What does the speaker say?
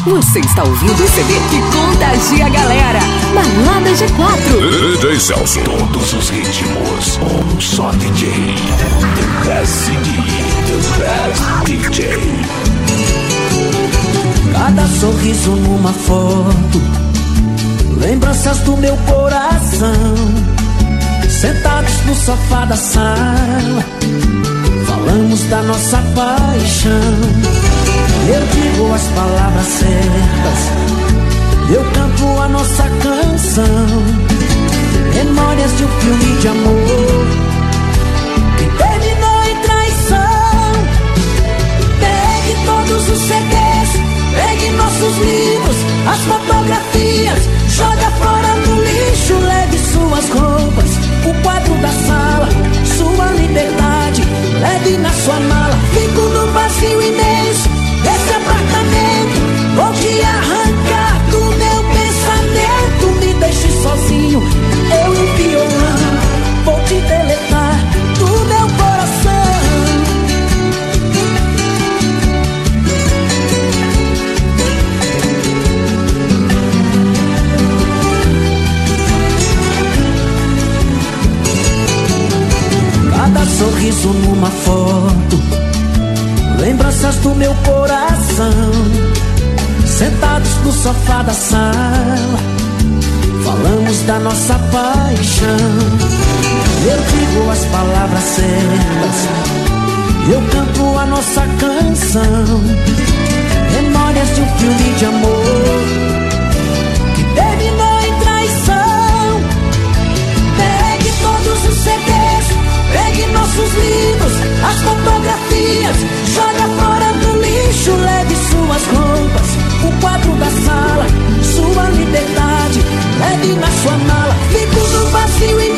Você está ouvindo o CD que contagia a galera. Balada G4. DJ Celso. Todos os ritmos. Um só DJ. The best CD. The best DJ. Cada sorriso numa foto, lembranças do meu coração. Sentados no sofá da sala, falamos da nossa paixão. Eu digo as palavras certas, eu canto a nossa canção. Memórias de um filme de amor que terminou em traição. Pegue todos os CDs, pegue nossos livros, as fotografias, joga fora no lixo. Leve suas roupas, o quadro da sala, sua liberdade, leve na sua mala. Fico no vazio imenso desse apartamento, vou te arrancar do meu pensamento. Me deixe sozinho, eu e o violão, vou te deletar do meu coração. Cada sorriso numa foto, lembranças do meu coração. Sentados no sofá da sala, falamos da nossa paixão. Eu digo as palavras certas, eu canto a nossa canção. Memórias de um filme de amor que terminou em traição. Pegue todos os CDs, pegue nossos livros, as fotografias, joga fora no lixo. Leve suas roupas, o quadro da sala, sua liberdade, leve na sua mala. Fico no vazio e